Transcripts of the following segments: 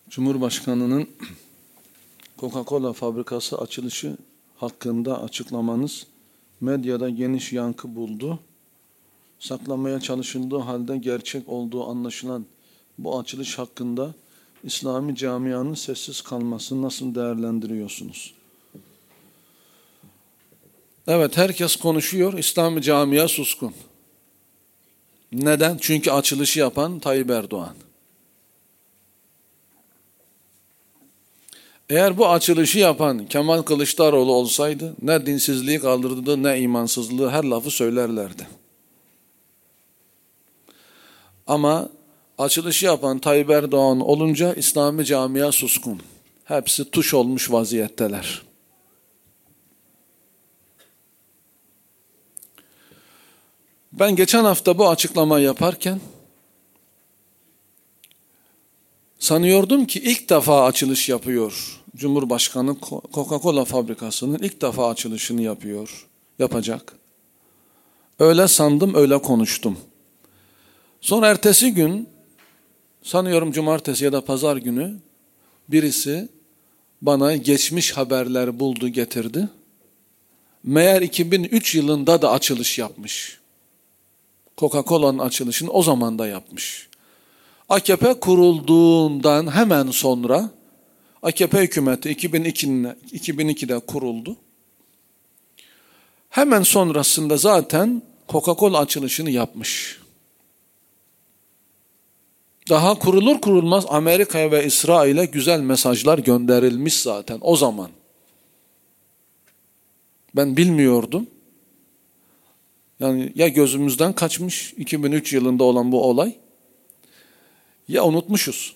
Cumhurbaşkanı'nın Coca-Cola fabrikası açılışı hakkında açıklamanız medyada geniş yankı buldu. Saklamaya çalışıldığı halde gerçek olduğu anlaşılan bu açılış hakkında İslami camianın sessiz kalmasını nasıl değerlendiriyorsunuz? Evet, herkes konuşuyor, İslami camia suskun. Neden? Çünkü açılışı yapan Tayyip Erdoğan. Eğer bu açılışı yapan Kemal Kılıçdaroğlu olsaydı ne dinsizliği kaldırdı ne imansızlığı, her lafı söylerlerdi. Ama açılışı yapan Tayyip Erdoğan olunca İslami camia suskun. Hepsi tuş olmuş vaziyetteler. Ben geçen hafta bu açıklamayı yaparken sanıyordum ki ilk defa açılış yapıyor. Cumhurbaşkanı Coca-Cola fabrikasının ilk defa açılışını yapacak. Öyle sandım, öyle konuştum. Sonra ertesi gün, sanıyorum cumartesi ya da pazar günü birisi bana geçmiş haberler buldu, getirdi. Meğer 2003 yılında da açılış yapmış. Coca-Cola'nın açılışını o zaman da yapmış. AKP kurulduğundan hemen sonra, AKP hükümeti 2002'de kuruldu. Hemen sonrasında zaten Coca-Cola açılışını yapmış. Daha kurulur kurulmaz Amerika'ya ve İsrail'e güzel mesajlar gönderilmiş zaten o zaman. Ben bilmiyordum. Yani ya gözümüzden kaçmış 2003 yılında olan bu olay, ya unutmuşuz.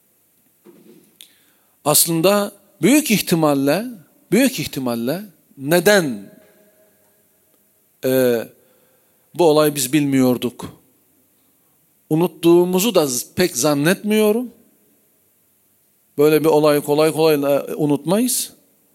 Aslında büyük ihtimalle neden bu olayı biz bilmiyorduk? Unuttuğumuzu da pek zannetmiyorum. Böyle bir olayı kolay kolay unutmayız.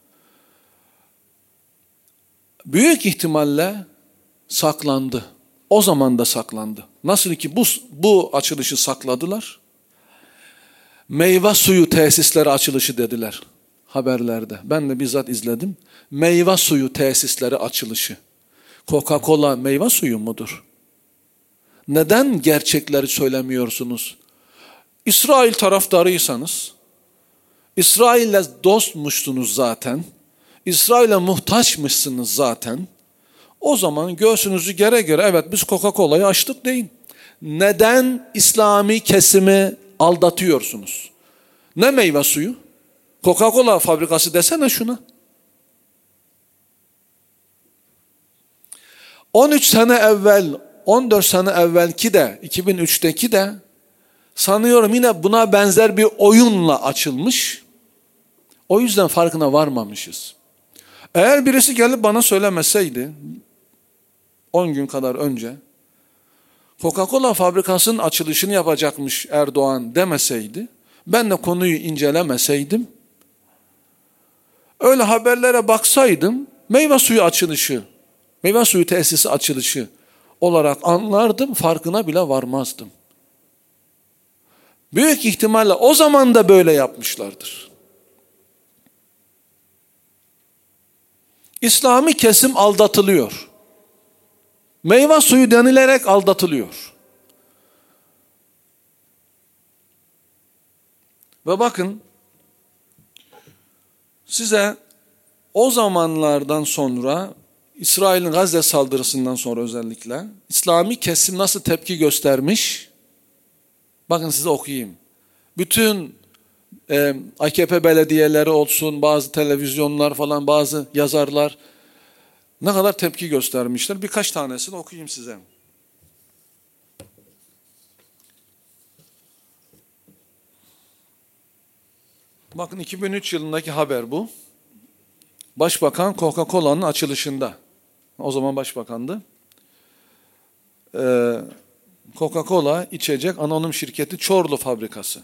Büyük ihtimalle saklandı. O zaman da saklandı. Nasıl ki bu açılışı sakladılar. Meyve suyu tesisleri açılışı dediler haberlerde. Ben de bizzat izledim. Meyve suyu tesisleri açılışı. Coca-Cola meyve suyu mudur? Neden gerçekleri söylemiyorsunuz? İsrail taraftarıysanız, İsrail'le dostmuşsunuz zaten, İsrail'e muhtaçmışsınız zaten, o zaman göğsünüzü gere gere evet biz Coca-Cola'yı açtık deyin. Neden İslami kesimi aldatıyorsunuz? Ne meyve suyu? Coca-Cola fabrikası desene şuna. 13 sene evvel, 14 sene evvelki de, 2003'teki de sanıyorum yine buna benzer bir oyunla açılmış. O yüzden farkına varmamışız. Eğer birisi gelip bana söylemeseydi, 10 gün kadar önce, Coca-Cola fabrikasının açılışını yapacakmış Erdoğan demeseydi, ben de konuyu incelemeseydim, öyle haberlere baksaydım, meyve suyu açılışı, meyve suyu tesisi açılışı olarak anlardım, farkına bile varmazdım. Büyük ihtimalle o zaman da böyle yapmışlardır. İslami kesim aldatılıyor. Meyve suyu denilerek aldatılıyor. Ve bakın, size o zamanlardan sonra, İsrail'in Gazze saldırısından sonra özellikle, İslami kesim nasıl tepki göstermiş? Bakın size okuyayım. Bütün AKP belediyeleri olsun, bazı televizyonlar falan, bazı yazarlar ne kadar tepki göstermişler. Birkaç tanesini okuyayım size. Bakın 2003 yılındaki haber bu. Başbakan Coca-Cola'nın açılışında. O zaman başbakandı. Coca-Cola içecek anonim şirketi Çorlu fabrikası.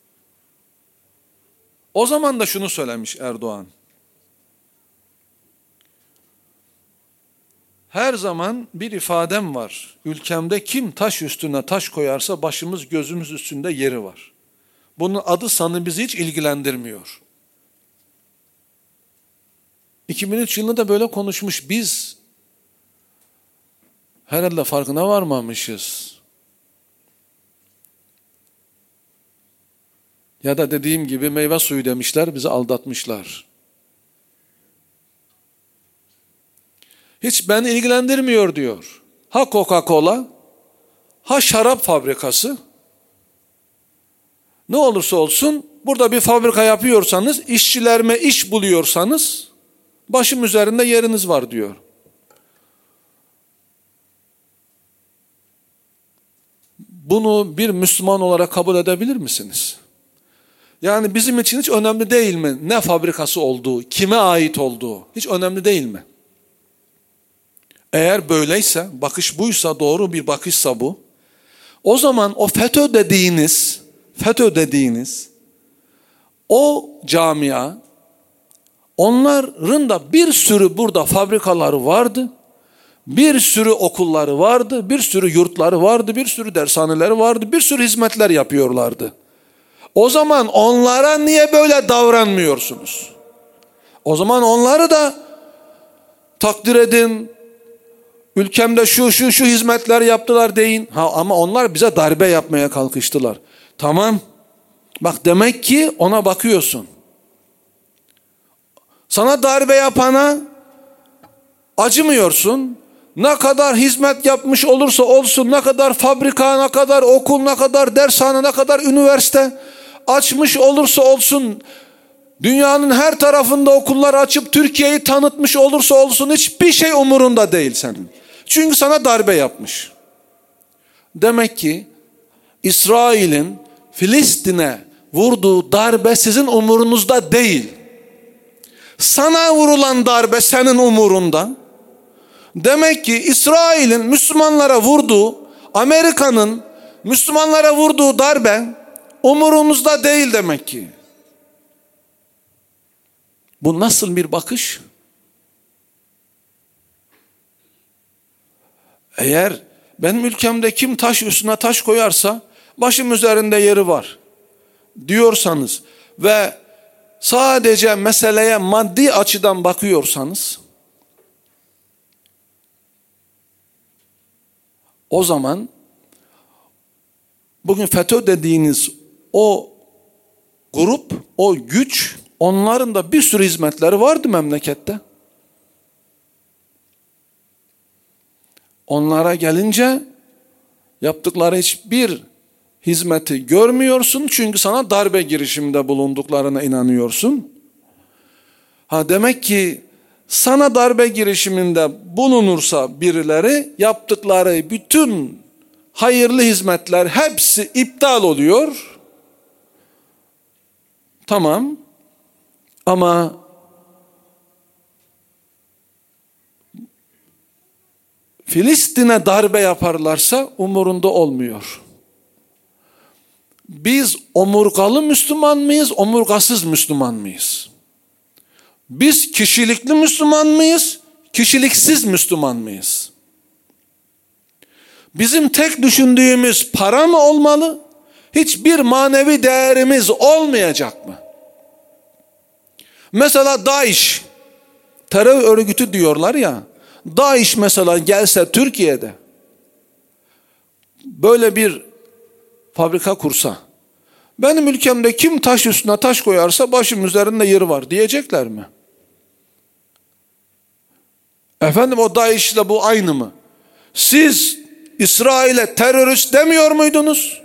O zaman da şunu söylemiş Erdoğan. Her zaman bir ifadem var. Ülkemde kim taş üstüne taş koyarsa başımız gözümüz üstünde yeri var. Bunun adı sanı bizi hiç ilgilendirmiyor. 2003 yılında da böyle konuşmuş. Biz herhalde farkına varmamışız. Ya da dediğim gibi meyve suyu demişler, bizi aldatmışlar. Hiç beni ilgilendirmiyor diyor. Ha Coca-Cola, ha şarap fabrikası. Ne olursa olsun burada bir fabrika yapıyorsanız, işçilerime iş buluyorsanız başım üzerinde yeriniz var diyor. Bunu bir Müslüman olarak kabul edebilir misiniz? Yani bizim için hiç önemli değil mi? Ne fabrikası olduğu, kime ait olduğu hiç önemli değil mi? Eğer böyleyse, bakış buysa, doğru bir bakışsa bu, o zaman o FETÖ dediğiniz o camia, onların da bir sürü burada fabrikaları vardı, bir sürü okulları vardı, bir sürü yurtları vardı, bir sürü dershaneleri vardı, bir sürü hizmetler yapıyorlardı. O zaman onlara niye böyle davranmıyorsunuz? O zaman onları da takdir edin, ülkemde şu hizmetler yaptılar deyin. Ama onlar bize darbe yapmaya kalkıştılar. Tamam, bak demek ki ona bakıyorsun. Sana darbe yapana acımıyorsun. Ne kadar hizmet yapmış olursa olsun, ne kadar fabrika, ne kadar okul, ne kadar dershane, ne kadar üniversite açmış olursa olsun, dünyanın her tarafında okullar açıp Türkiye'yi tanıtmış olursa olsun hiçbir şey umurunda değil senin. Çünkü sana darbe yapmış. Demek ki İsrail'in Filistin'e vurduğu darbe sizin umurunuzda değil. Sana vurulan darbe senin umurunda. Demek ki İsrail'in Müslümanlara vurduğu, Amerika'nın Müslümanlara vurduğu darbe umurunuzda değil demek ki. Bu nasıl bir bakış? Eğer benim ülkemde kim taş üstüne taş koyarsa başım üzerinde yeri var diyorsanız ve sadece meseleye maddi açıdan bakıyorsanız, o zaman bugün FETÖ dediğiniz o grup, o güç, onların da bir sürü hizmetleri vardı memlekette. Onlara gelince yaptıkları hiçbir hizmeti görmüyorsun çünkü sana darbe girişiminde bulunduklarına inanıyorsun. Demek ki sana darbe girişiminde bulunursa birileri, yaptıkları bütün hayırlı hizmetler hepsi iptal oluyor. Tamam. Ama Filistin'e darbe yaparlarsa umurunda olmuyor. Biz omurgalı Müslüman mıyız, omurgasız Müslüman mıyız? Biz kişilikli Müslüman mıyız, kişiliksiz Müslüman mıyız? Bizim tek düşündüğümüz para mı olmalı? Hiçbir manevi değerimiz olmayacak mı? Mesela DAEŞ, terör örgütü diyorlar ya, DAEŞ mesela gelse Türkiye'de böyle bir fabrika kursa, benim ülkemde kim taş üstüne taş koyarsa başım üzerinde yeri var diyecekler mi? Efendim o DAEŞ ile bu aynı mı? Siz İsrail'e terörist demiyor muydunuz?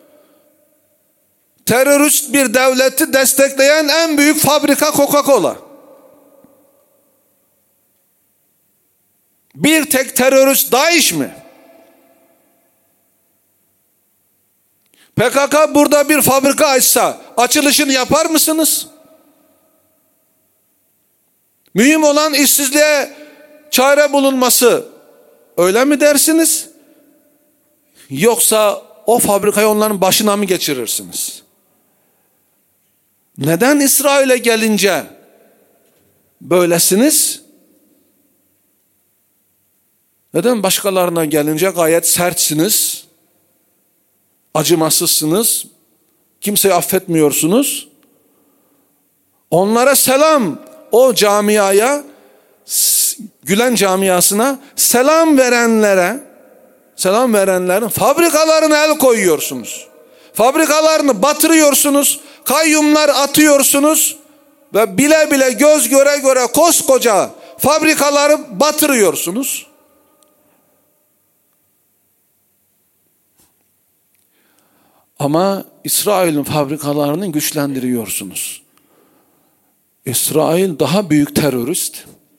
Terörist bir devleti destekleyen en büyük fabrika Coca-Cola. Bir tek terörist DAEŞ mi? PKK burada bir fabrika açsa açılışını yapar mısınız? Mühim olan işsizliğe çare bulunması, öyle mi dersiniz? Yoksa o fabrikayı onların başına mı geçirirsiniz? Neden İsrail'e gelince böylesiniz? Neden başkalarına gelince gayet sertsiniz, acımasızsınız, Kimseyi affetmiyorsunuz. Onlara selam, o camiaya, Gülen camiasına selam verenlerin fabrikalarına el koyuyorsunuz. Fabrikalarını batırıyorsunuz, kayyumlar atıyorsunuz ve bile bile göz göre göre koskoca fabrikaları batırıyorsunuz. Ama İsrail'in fabrikalarını güçlendiriyorsunuz. İsrail daha büyük terörist.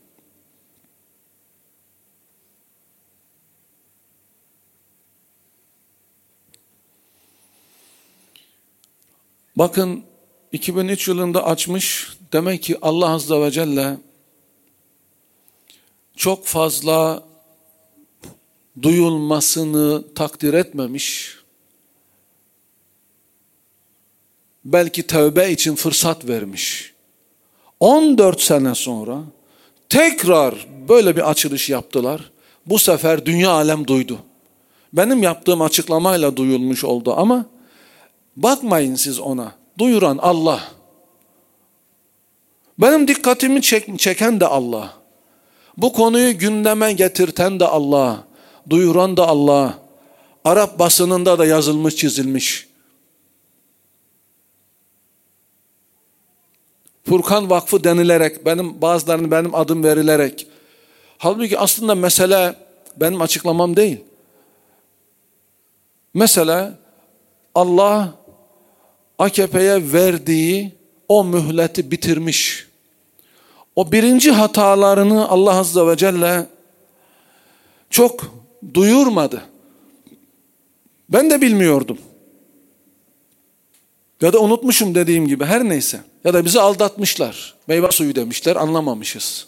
Bakın 2003 yılında açmış. Demek ki Allah Azze ve Celle çok fazla duyulmasını takdir etmemiş. Belki tövbe için fırsat vermiş. 14 sene sonra tekrar böyle bir açılış yaptılar. Bu sefer dünya alem duydu. Benim yaptığım açıklamayla duyulmuş oldu ama bakmayın siz ona. Duyuran Allah. Benim dikkatimi çeken de Allah. Bu konuyu gündeme getirten de Allah. Duyuran da Allah. Arap basınında da yazılmış, çizilmiş. Furkan Vakfı denilerek, bazılarının benim adım verilerek. Halbuki aslında mesele benim açıklamam değil. Mesele Allah AKP'ye verdiği o mühleti bitirmiş. O birinci hatalarını Allah Azze ve Celle çok duyurmadı. Ben de bilmiyordum. Ya da unutmuşum dediğim gibi, her neyse. Ya da bizi aldatmışlar. Meyve suyu demişler, anlamamışız.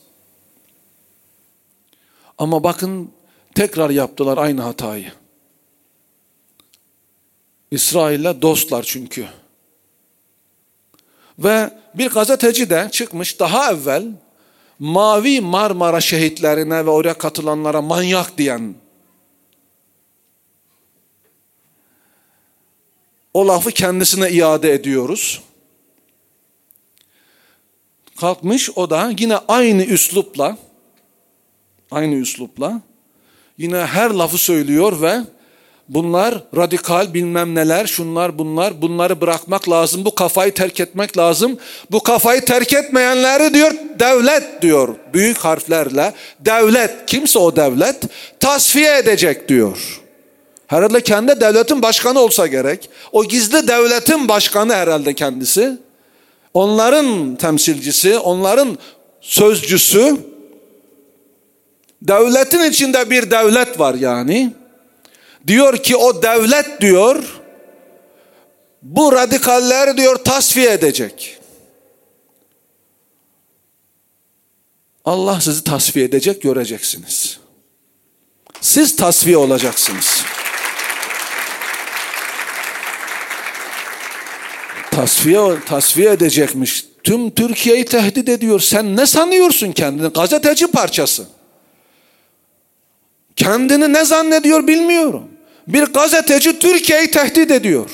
Ama bakın tekrar yaptılar aynı hatayı. İsrail'le dostlar çünkü. Ve bir gazeteci de çıkmış daha evvel Mavi Marmara şehitlerine ve oraya katılanlara manyak diyen, o lafı kendisine iade ediyoruz. Kalkmış o da yine aynı üslupla yine her lafı söylüyor ve bunlar radikal bilmem neler, şunlar bunlar, bunları bırakmak lazım, bu kafayı terk etmek lazım. Bu kafayı terk etmeyenleri diyor devlet diyor büyük harflerle, devlet, kimse o devlet tasfiye edecek diyor. Herhalde kendi devletin başkanı olsa gerek. O gizli devletin başkanı herhalde kendisi. Onların temsilcisi, onların sözcüsü. Devletin içinde bir devlet var yani. Diyor ki o devlet diyor, bu radikalleri diyor tasfiye edecek. Allah sizi tasfiye edecek, göreceksiniz. Siz tasfiye olacaksınız. Tasfiye edecekmiş. Tüm Türkiye'yi tehdit ediyor. Sen ne sanıyorsun kendini? Gazeteci parçası. Kendini ne zannediyor bilmiyorum. Bir gazeteci Türkiye'yi tehdit ediyor.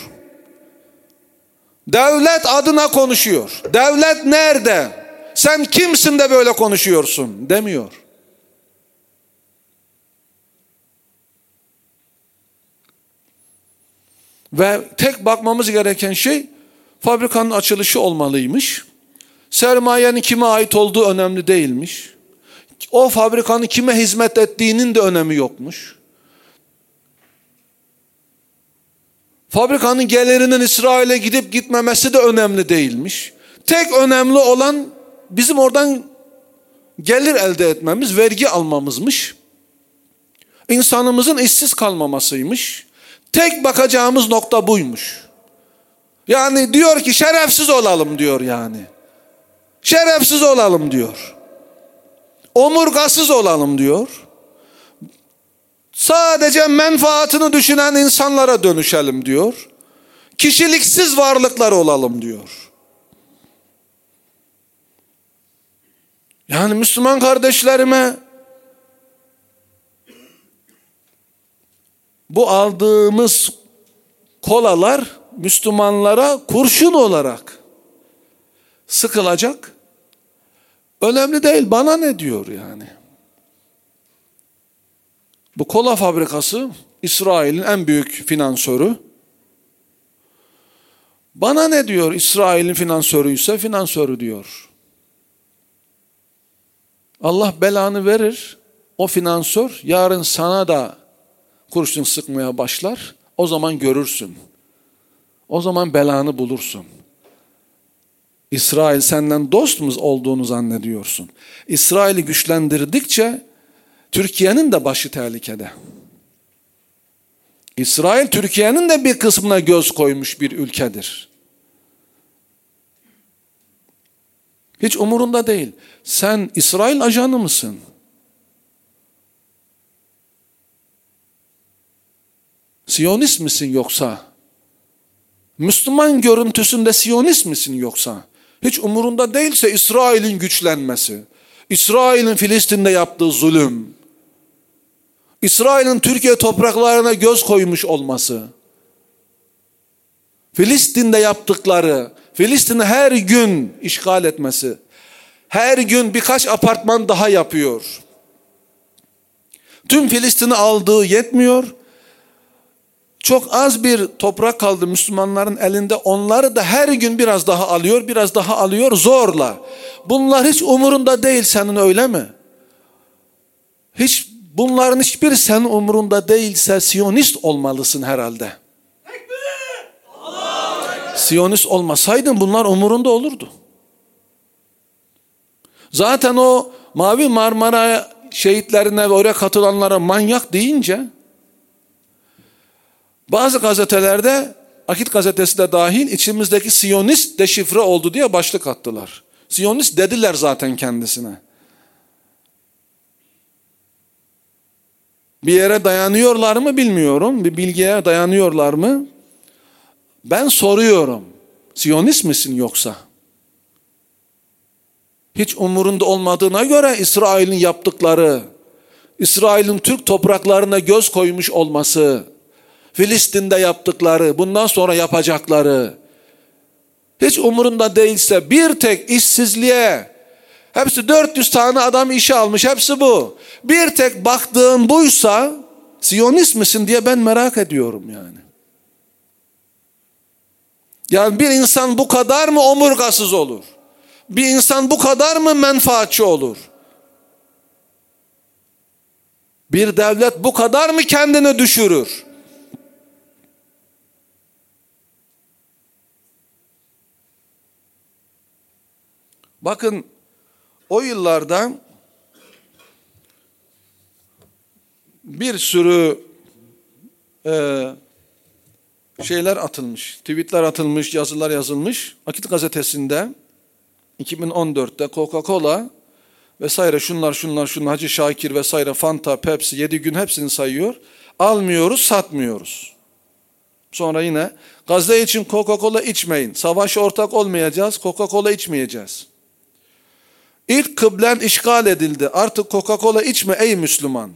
Devlet adına konuşuyor. Devlet nerede? Sen kimsin de böyle konuşuyorsun demiyor. Ve tek bakmamız gereken şey fabrikanın açılışı olmalıymış. Sermayenin kime ait olduğu önemli değilmiş. O fabrikanın kime hizmet ettiğinin de önemi yokmuş. Fabrikanın gelirinin İsrail'e gidip gitmemesi de önemli değilmiş. Tek önemli olan bizim oradan gelir elde etmemiz, vergi almamızmış. İnsanımızın işsiz kalmamasıymış. Tek bakacağımız nokta buymuş. Yani diyor ki şerefsiz olalım diyor yani. Şerefsiz olalım diyor. Omurgasız olalım diyor. Sadece menfaatini düşünen insanlara dönüşelim diyor. Kişiliksiz varlıklar olalım diyor. Yani Müslüman kardeşlerime bu aldığımız kolalar Müslümanlara kurşun olarak sıkılacak. Önemli değil, bana ne diyor yani. Bu kola fabrikası İsrail'in en büyük finansörü. Bana ne diyor, İsrail'in finansörüyse finansörü diyor. Allah belanı verir. O finansör yarın sana da kurşun sıkmaya başlar. O zaman görürsün. O zaman belanı bulursun. İsrail senden dost mu olduğunu zannediyorsun? İsrail'i güçlendirdikçe Türkiye'nin de başı tehlikede. İsrail Türkiye'nin de bir kısmına göz koymuş bir ülkedir. Hiç umurunda değil. Sen İsrail ajanı mısın? Siyonist misin yoksa? Müslüman görüntüsünde Siyonist misin yoksa? Hiç umurunda değilse İsrail'in güçlenmesi, İsrail'in Filistin'de yaptığı zulüm, İsrail'in Türkiye topraklarına göz koymuş olması, Filistin'de yaptıkları, Filistin'i her gün işgal etmesi, her gün birkaç apartman daha yapıyor. Tüm Filistin'i aldığı yetmiyor. Çok az bir toprak kaldı Müslümanların elinde. Onları da her gün biraz daha alıyor, biraz daha alıyor zorla. Bunlar hiç umurunda değil senin, öyle mi? Bunların hiçbir senin umurunda değilse Siyonist olmalısın herhalde. Siyonist olmasaydın bunlar umurunda olurdu. Zaten o Mavi Marmara şehitlerine ve oraya katılanlara manyak deyince bazı gazetelerde, Akit gazetesi de dahil, içimizdeki Siyonist deşifre oldu diye başlık attılar. Siyonist dediler zaten kendisine. Bir yere dayanıyorlar mı bilmiyorum. Bir bilgiye dayanıyorlar mı? Ben soruyorum. Siyonist misin yoksa? Hiç umurunda olmadığına göre İsrail'in yaptıkları, İsrail'in Türk topraklarına göz koymuş olması, Filistin'de yaptıkları, bundan sonra yapacakları, hiç umurunda değilse bir tek işsizliğe, hepsi 400 tane adam işe almış, hepsi bu. Bir tek baktığın buysa Siyonist misin diye ben merak ediyorum yani. Yani bir insan bu kadar mı omurgasız olur? Bir insan bu kadar mı menfaatçi olur? Bir devlet bu kadar mı kendini düşürür? Bakın o yıllarda bir sürü şeyler atılmış, tweetler atılmış, yazılar yazılmış. Akit gazetesinde 2014'te Coca-Cola vesaire şunlar Hacı Şakir vesaire, Fanta, Pepsi, 7 gün hepsini sayıyor. Almıyoruz, satmıyoruz. Sonra yine Gazze için Coca-Cola içmeyin. Savaşa ortak olmayacağız, Coca-Cola içmeyeceğiz. İlk kıblen işgal edildi. Artık Coca-Cola içme ey Müslüman.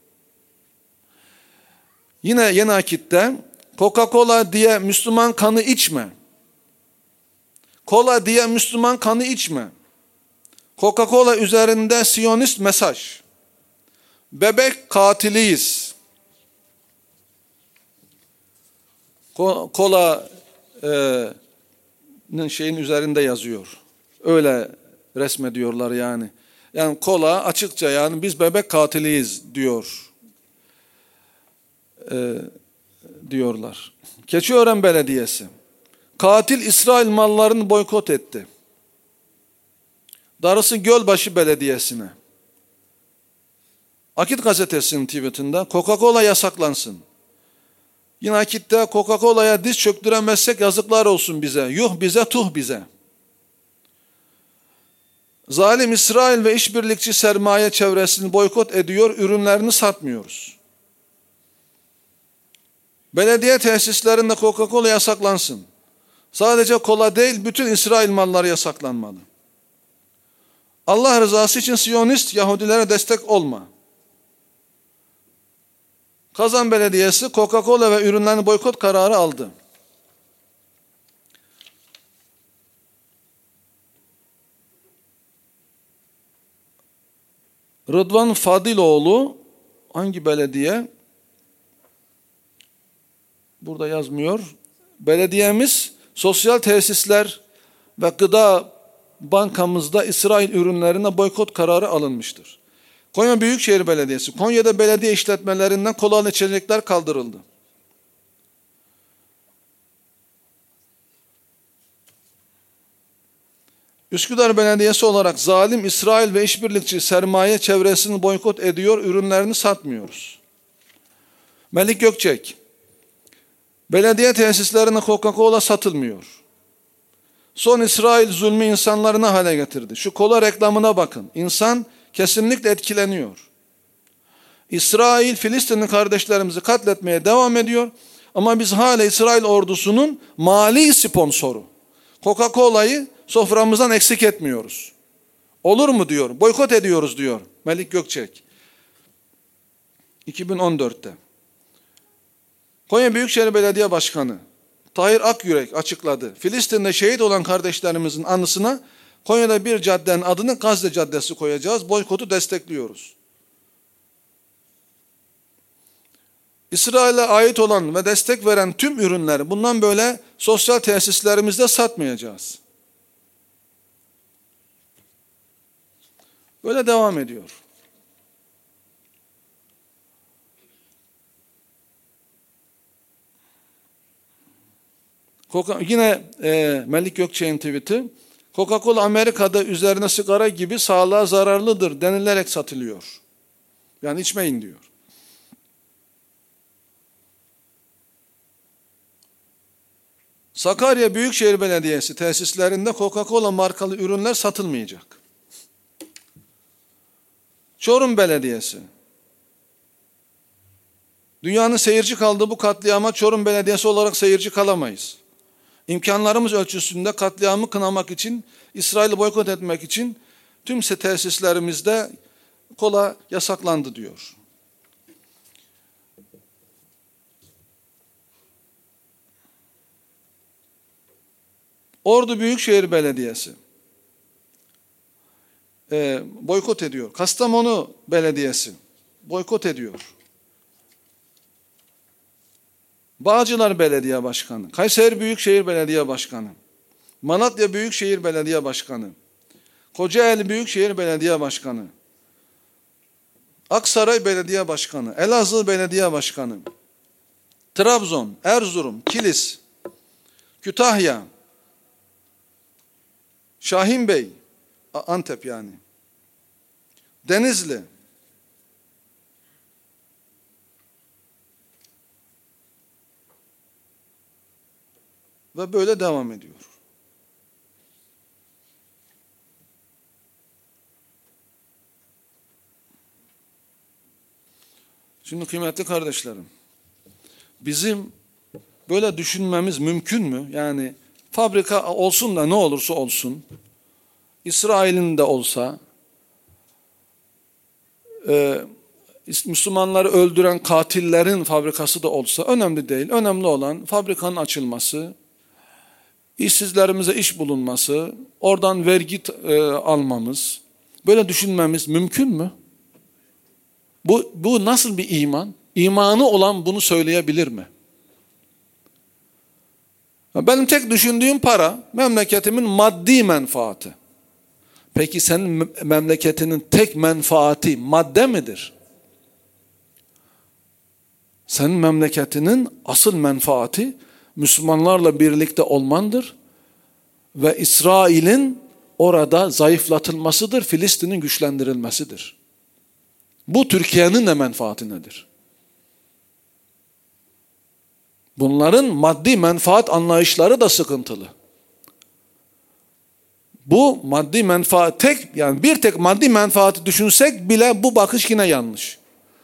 Yine Yeni Akit'te Coca-Cola diye Müslüman kanı içme. Kola diye Müslüman kanı içme. Coca-Cola üzerinde Siyonist mesaj. Bebek katiliyiz. Kola'nın şeyin üzerinde yazıyor. Öyle resmediyorlar yani. Yani kola açıkça yani biz bebek katiliyiz diyorlar. Keçiören Belediyesi katil İsrail mallarını boykot etti. Darısı Gölbaşı Belediyesi'ne. Akit gazetesinin tweetinde Coca-Cola yasaklansın. Yine Akit'te Coca-Cola'ya diz çöktüremezsek yazıklar olsun bize. Yuh bize, tuh bize. Zalim İsrail ve işbirlikçi sermaye çevresini boykot ediyor, ürünlerini satmıyoruz. Belediye tesislerinde Coca-Cola yasaklansın. Sadece kola değil, bütün İsrail malları yasaklanmalı. Allah rızası için Siyonist Yahudilere destek olma. Kazan Belediyesi Coca-Cola ve ürünlerini boykot kararı aldı. Rıdvan Fadiloğlu hangi belediye? Burada yazmıyor. Belediyemiz sosyal tesisler ve gıda bankamızda İsrail ürünlerine boykot kararı alınmıştır. Konya Büyükşehir Belediyesi, Konya'da belediye işletmelerinden kola içecekler kaldırıldı. Üsküdar Belediyesi olarak zalim İsrail ve işbirlikçi sermaye çevresini boykot ediyor, ürünlerini satmıyoruz. Melik Gökçek, belediye tesislerine Coca-Cola satılmıyor. Son İsrail zulmü insanları ne hale getirdi? Şu kola reklamına bakın. İnsan kesinlikle etkileniyor. İsrail, Filistinli kardeşlerimizi katletmeye devam ediyor. Ama biz hala İsrail ordusunun mali sponsoru. Coca-Cola'yı soframızdan eksik etmiyoruz. Olur mu diyor, boykot ediyoruz diyor Melik Gökçek. 2014'te. Konya Büyükşehir Belediye Başkanı Tahir Akyürek açıkladı. Filistin'de şehit olan kardeşlerimizin anısına Konya'da bir caddenin adını Gazze Caddesi koyacağız. Boykotu destekliyoruz. İsrail'e ait olan ve destek veren tüm ürünleri bundan böyle sosyal tesislerimizde satmayacağız. Böyle devam ediyor. Yine Melik Gökçek'in tweet'i. Coca-Cola Amerika'da üzerine sigara gibi sağlığa zararlıdır denilerek satılıyor. Yani içmeyin diyor. Sakarya Büyükşehir Belediyesi tesislerinde Coca-Cola markalı ürünler satılmayacak. Çorum Belediyesi. Dünyanın seyirci kaldığı bu katliama Çorum Belediyesi olarak seyirci kalamayız. İmkanlarımız ölçüsünde katliamı kınamak için, İsrail'i boykot etmek için tüm tesislerimizde kola yasaklandı diyor. Ordu Büyükşehir Belediyesi boykot ediyor. Kastamonu Belediyesi boykot ediyor. Bağcılar Belediye Başkanı, Kayseri Büyükşehir Belediye Başkanı, Malatya Büyükşehir Belediye Başkanı, Kocaeli Büyükşehir Belediye Başkanı, Aksaray Belediye Başkanı, Elazığ Belediye Başkanı, Trabzon, Erzurum, Kilis, Kütahya, Şahinbey, Antep yani, Denizli, ve böyle devam ediyor. Şimdi kıymetli kardeşlerim, bizim böyle düşünmemiz mümkün mü? Yani fabrika olsun da ne olursa olsun, İsrail'in de olsa, Müslümanları öldüren katillerin fabrikası da olsa önemli değil. Önemli olan fabrikanın açılması, işsizlerimize iş bulunması, oradan vergi almamız, böyle düşünmemiz mümkün mü? Bu nasıl bir iman? İmanı olan bunu söyleyebilir mi? Benim tek düşündüğüm para, memleketimin maddi menfaati. Peki senin memleketinin tek menfaati madde midir? Senin memleketinin asıl menfaati Müslümanlarla birlikte olmandır ve İsrail'in orada zayıflatılmasıdır, Filistin'in güçlendirilmesidir. Bu Türkiye'nin de menfaati nedir? Bunların maddi menfaat anlayışları da sıkıntılı. Bu maddi menfaat yani bir tek maddi menfaati düşünsek bile bu bakış yine yanlış.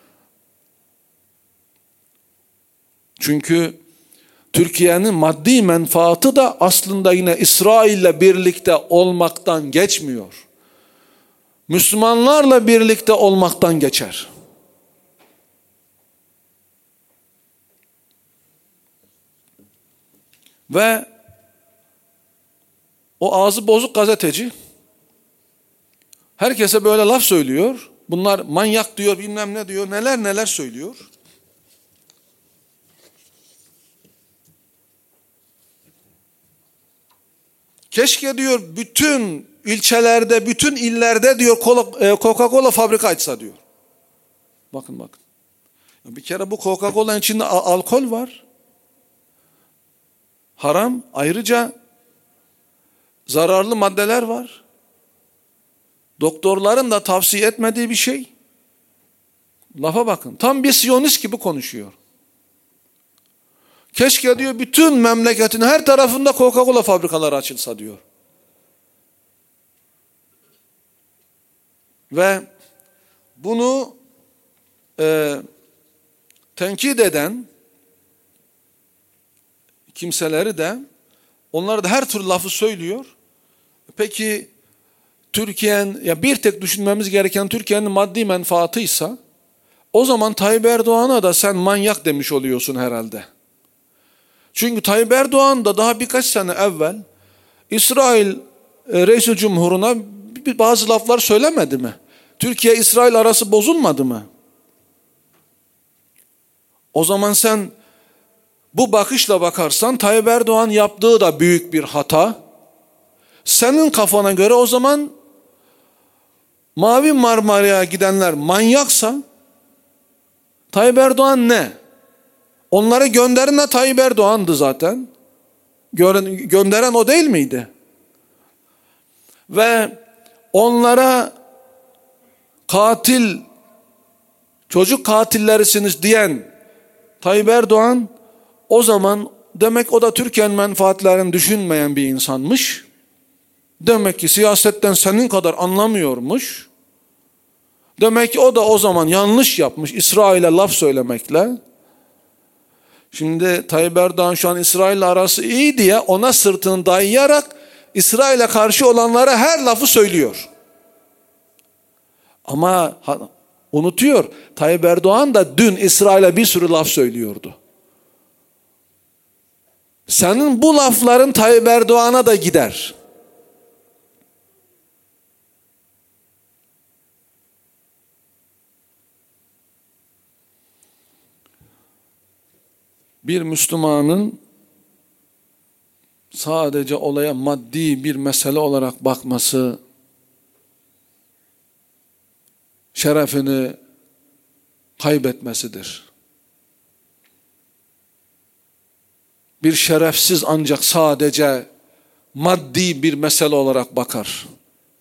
Çünkü Türkiye'nin maddi menfaatı da aslında yine İsrail'le birlikte olmaktan geçmiyor. Müslümanlarla birlikte olmaktan geçer. Ve o ağzı bozuk gazeteci herkese böyle laf söylüyor. Bunlar manyak diyor, bilmem ne diyor, neler neler söylüyor. Keşke diyor bütün ilçelerde, bütün illerde diyor Coca-Cola fabrika açsa diyor. Bakın bakın. Bir kere bu Coca-Cola'nın içinde alkol var. Haram. Ayrıca zararlı maddeler var. Doktorların da tavsiye etmediği bir şey. Lafa bakın. Tam bir Siyonist gibi konuşuyor. Keşke diyor bütün memleketin her tarafında Coca-Cola fabrikaları açılsa diyor. Ve bunu tenkit eden kimseleri de, onlar da her türlü lafı söylüyor. Peki Türkiye'nin, ya bir tek düşünmemiz gereken Türkiye'nin maddi menfaatıysa, o zaman Tayyip Erdoğan'a da sen manyak demiş oluyorsun herhalde. Çünkü Tayyip Erdoğan da daha birkaç sene evvel İsrail Reis-i Cumhur'una bazı laflar söylemedi mi? Türkiye-İsrail arası bozulmadı mı? O zaman sen bu bakışla bakarsan Tayyip Erdoğan yaptığı da büyük bir hata. Senin kafana göre o zaman Mavi Marmara'ya gidenler manyaksa Tayyip Erdoğan ne? Onları gönderen de Tayyip Erdoğan'dı zaten. Gönderen o değil miydi? Ve onlara katil, çocuk katillerisiniz diyen Tayyip Erdoğan, o zaman demek o da Türkiye'nin menfaatlerini düşünmeyen bir insanmış. Demek ki siyasetten senin kadar anlamıyormuş. Demek ki o da o zaman yanlış yapmış İsrail'e laf söylemekle. Şimdi Tayyip Erdoğan şu an İsrail'le arası iyi diye ona sırtını dayayarak İsrail'e karşı olanlara her lafı söylüyor. Ama unutuyor, Tayyip Erdoğan da dün İsrail'e bir sürü laf söylüyordu. Senin bu lafların Tayyip Erdoğan'a da gider. Bir Müslümanın sadece olaya maddi bir mesele olarak bakması, şerefini kaybetmesidir. Bir şerefsiz ancak sadece maddi bir mesele olarak bakar.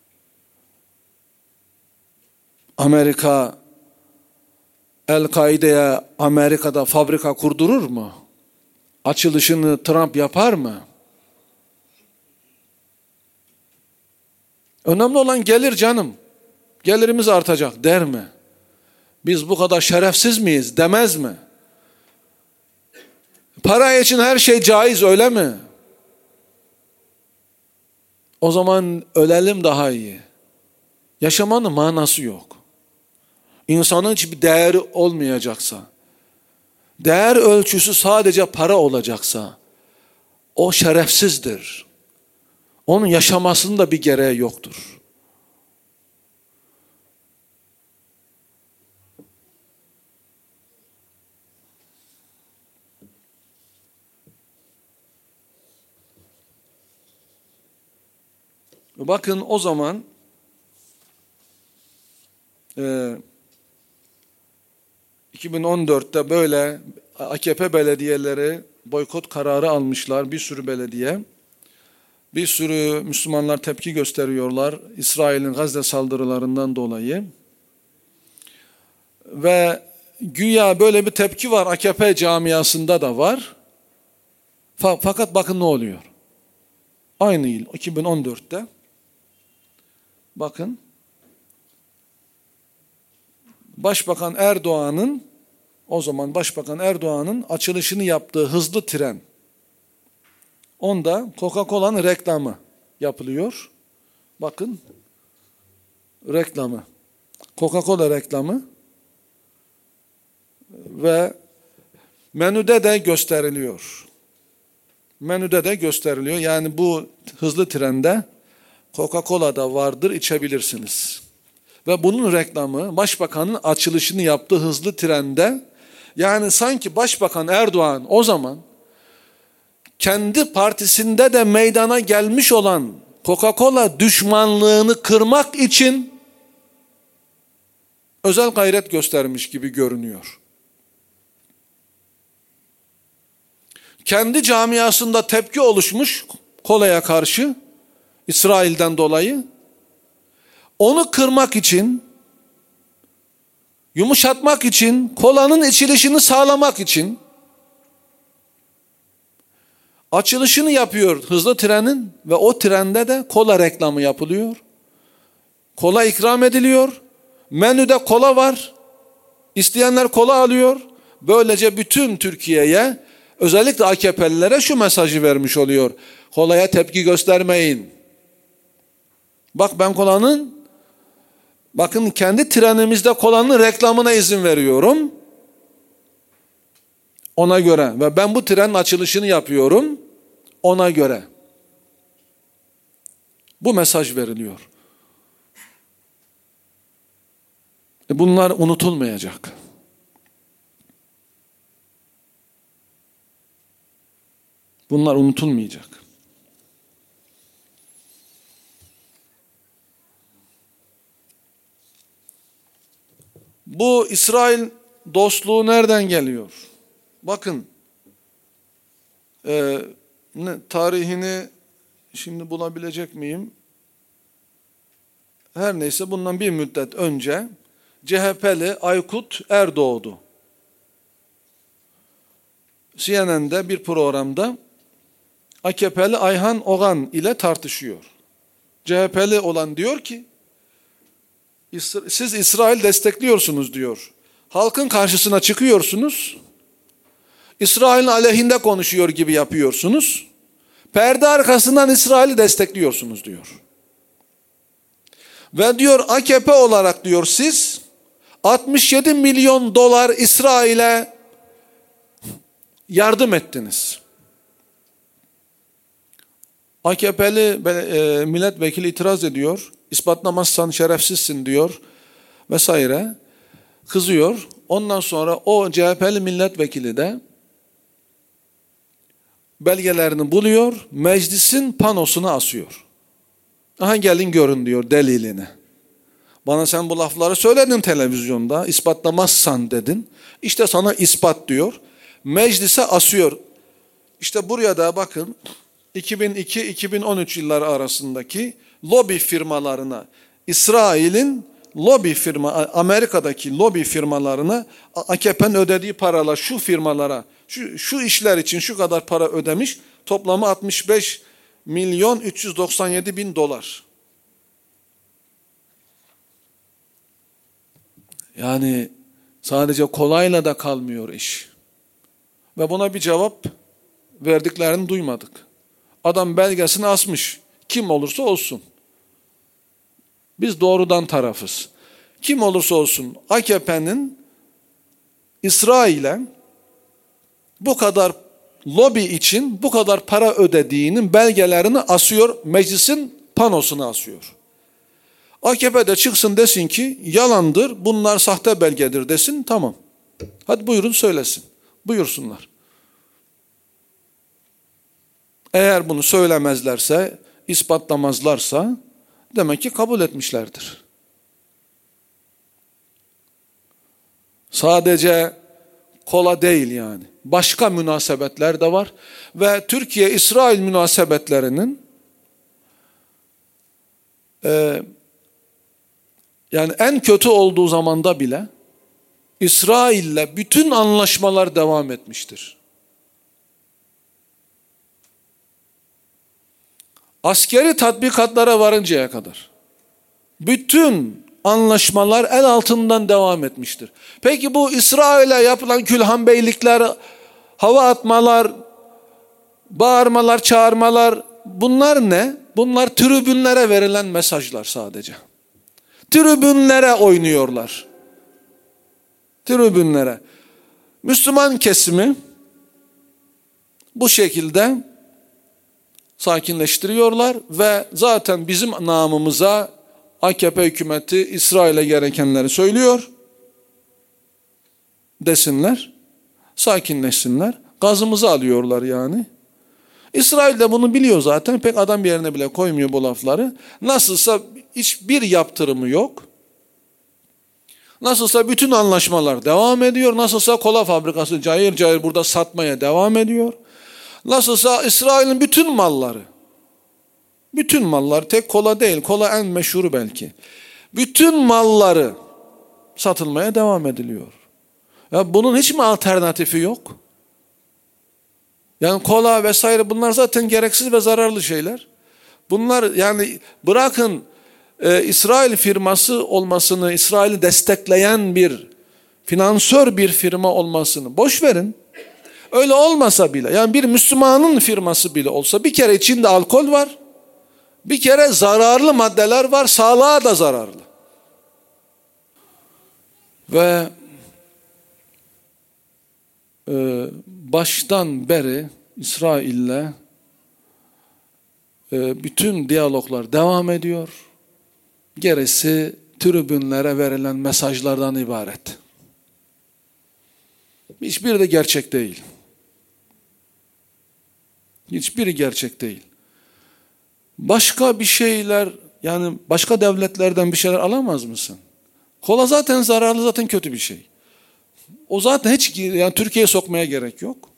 Amerika, El-Kaide'ye Amerika'da fabrika kurdurur mu? Açılışını Trump yapar mı? Önemli olan gelir canım. Gelirimiz artacak der mi? Biz bu kadar şerefsiz miyiz demez mi? Para için her şey caiz öyle mi? O zaman ölelim daha iyi. Yaşamanın manası yok. İnsanın hiçbir değeri olmayacaksa, değer ölçüsü sadece para olacaksa, o şerefsizdir. Onun yaşamasının da bir gereği yoktur. Bakın o zaman 2014'te böyle AKP belediyeleri boykot kararı almışlar, bir sürü belediye. Bir sürü Müslümanlar tepki gösteriyorlar İsrail'in Gazze saldırılarından dolayı. Ve güya böyle bir tepki var, AKP camiasında da var. Fakat bakın ne oluyor. Aynı yıl 2014'te bakın Başbakan Erdoğan'ın, o zaman Başbakan Erdoğan'ın açılışını yaptığı hızlı tren, onda Coca-Cola'nın reklamı yapılıyor. Bakın reklamı. Coca-Cola reklamı ve menüde de gösteriliyor. Menüde de gösteriliyor. Yani bu hızlı trende Coca-Cola da vardır, içebilirsiniz. Ve bunun reklamı başbakanın açılışını yaptığı hızlı trende, yani sanki Başbakan Erdoğan o zaman kendi partisinde de meydana gelmiş olan Coca-Cola düşmanlığını kırmak için özel gayret göstermiş gibi görünüyor. Kendi camiasında tepki oluşmuş kolaya karşı, İsrail'den dolayı. Onu kırmak için, yumuşatmak için, kolanın içilişini sağlamak için açılışını yapıyor hızlı trenin ve o trende de kola reklamı yapılıyor. Kola ikram ediliyor. Menüde kola var. İsteyenler kola alıyor. Böylece bütün Türkiye'ye, özellikle AKP'lilere şu mesajı vermiş oluyor: kolaya tepki göstermeyin. Bak, ben bakın kendi trenimizde kolanın reklamına izin veriyorum. Ona göre. Ve ben bu trenin açılışını yapıyorum. Ona göre. Bu mesaj veriliyor. Bunlar unutulmayacak. Bunlar unutulmayacak. Bu İsrail dostluğu nereden geliyor? Bakın, tarihini şimdi bulabilecek miyim? Her neyse, bundan bir müddet önce CHP'li Aykut Erdoğdu CNN'de bir programda AKP'li Ayhan Ogan ile tartışıyor. CHP'li olan diyor ki, siz İsrail destekliyorsunuz diyor. Halkın karşısına çıkıyorsunuz. İsrail'in aleyhinde konuşuyor gibi yapıyorsunuz. Perde arkasından İsrail'i destekliyorsunuz diyor. Ve diyor, AKP olarak diyor, siz 67 milyon dolar İsrail'e yardım ettiniz. AKP'li milletvekili itiraz ediyor. İspatlamazsan şerefsizsin diyor vesaire. Kızıyor. Ondan sonra o CHP'li milletvekili de belgelerini buluyor, meclisin panosuna asıyor. Aha, gelin görün diyor delilini. Bana sen bu lafları söyledin televizyonda, ispatlamazsan dedin. İşte sana ispat diyor. Meclise asıyor. İşte buraya da bakın, 2002-2013 yılları arasındaki lobi firmalarına, İsrail'in lobi firma, Amerika'daki lobi firmalarına AKP'nin ödediği paralar şu firmalara, şu işler için şu kadar para ödemiş, toplamı 65 milyon 397 bin dolar. Yani sadece kolayla da kalmıyor iş. Ve buna bir cevap verdiklerini duymadık. Adam belgesini asmış. Kim olursa olsun. Biz doğrudan tarafız. Kim olursa olsun AKP'nin İsrail'e bu kadar lobi için bu kadar para ödediğinin belgelerini asıyor, meclisin panosuna asıyor. AKP de çıksın desin ki yalandır, bunlar sahte belgedir desin, tamam. Hadi buyurun söylesin, buyursunlar. Eğer bunu söylemezlerse, ispatlamazlarsa demek ki kabul etmişlerdir. Sadece kola değil yani. Başka münasebetler de var. Ve Türkiye-İsrail münasebetlerinin yani en kötü olduğu zamanda bile İsrail'le bütün anlaşmalar devam etmiştir. Askeri tatbikatlara varıncaya kadar bütün anlaşmalar el altından devam etmiştir. Peki bu İsrail'e yapılan külhan beylikler, hava atmalar, bağırmalar, çağırmalar, bunlar ne? Bunlar tribünlere verilen mesajlar sadece. Tribünlere oynuyorlar. Tribünlere. Müslüman kesimi bu şekilde sakinleştiriyorlar ve zaten bizim namımıza AKP hükümeti İsrail'e gerekenleri söylüyor desinler, sakinleşsinler. Gazımızı alıyorlar yani. İsrail de bunu biliyor zaten. Pek adam yerine bile koymuyor bu lafları. Nasılsa hiçbir yaptırımı yok. Nasılsa bütün anlaşmalar devam ediyor. Nasılsa kola fabrikası cayır cayır burada satmaya devam ediyor. Nasılsa İsrail'in bütün malları tek kola değil, kola en meşhuru belki. Bütün malları satılmaya devam ediliyor. Ya bunun hiç mi alternatifi yok? Yani kola vesaire bunlar zaten gereksiz ve zararlı şeyler. Bunlar yani bırakın İsrail firması olmasını, İsrail'i destekleyen bir finansör bir firma olmasını boş verin. Öyle olmasa bile yani bir Müslümanın firması bile olsa bir kere içinde alkol var. Bir kere zararlı maddeler var, sağlığa da zararlı. Ve baştan beri İsrail'le bütün diyaloglar devam ediyor. Gerisi tribünlere verilen mesajlardan ibaret. Hiçbiri de gerçek değil. Hiçbiri gerçek değil. Başka bir şeyler yani başka devletlerden bir şeyler alamaz mısın? Kola zaten zararlı, zaten kötü bir şey. O zaten hiç yani Türkiye'ye sokmaya gerek yok.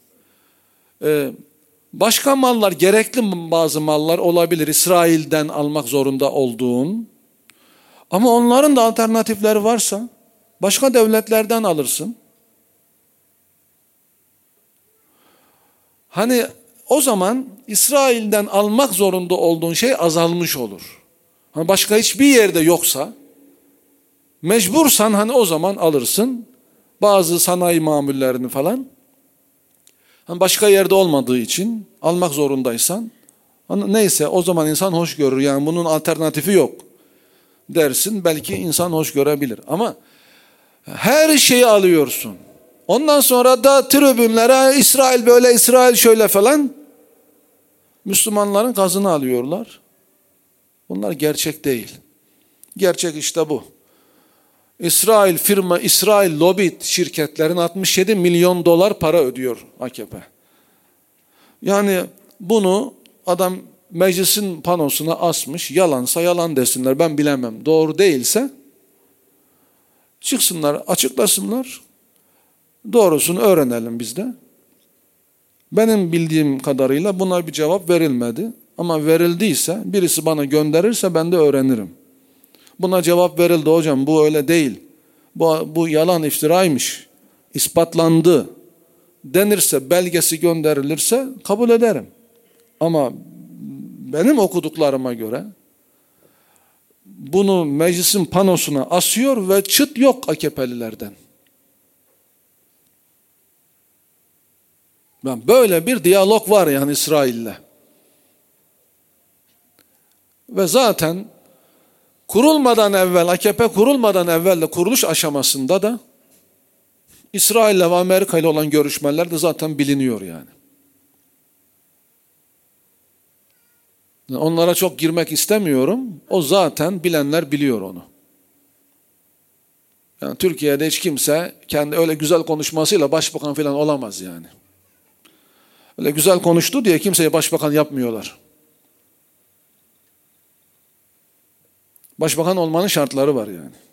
Başka mallar, gerekli bazı mallar olabilir İsrail'den almak zorunda olduğun. Ama onların da alternatifleri varsa başka devletlerden alırsın. Hani o zaman İsrail'den almak zorunda olduğun şey azalmış olur. Hani başka hiçbir yerde yoksa mecbursan hani o zaman alırsın. Bazı sanayi mamullerini falan. Hani başka yerde olmadığı için almak zorundaysan hani neyse o zaman insan hoş görür. Yani bunun alternatifi yok dersin. Belki insan hoş görebilir. Ama her şeyi alıyorsun. Ondan sonra da tribünlere İsrail böyle, İsrail şöyle falan Müslümanların gazını alıyorlar. Bunlar gerçek değil. Gerçek işte bu. İsrail lobi şirketlerin 67 milyon dolar para ödüyor AKP. Yani bunu adam meclisin panosuna asmış, yalansa yalan desinler, ben bilemem. Doğru değilse çıksınlar, açıklasınlar. Doğrusunu öğrenelim biz de. Benim bildiğim kadarıyla buna bir cevap verilmedi. Ama verildiyse, birisi bana gönderirse ben de öğrenirim. Buna cevap verildi hocam, bu öyle değil. Bu yalan iftiraymış, ispatlandı denirse, belgesi gönderilirse kabul ederim. Ama benim okuduklarıma göre bunu meclisin panosuna asıyor ve çıt yok AKP'lilerden. Böyle bir diyalog var yani İsrail'le. Ve zaten kurulmadan evvel, AKP kurulmadan evvel de kuruluş aşamasında da İsrail'le ve Amerika ile olan görüşmeler de zaten biliniyor yani. Onlara çok girmek istemiyorum. O zaten bilenler biliyor onu. Yani Türkiye'de hiç kimse kendi öyle güzel konuşmasıyla başbakan falan olamaz yani. Öyle güzel konuştu diye kimseye başbakan yapmıyorlar. Başbakan olmanın şartları var yani.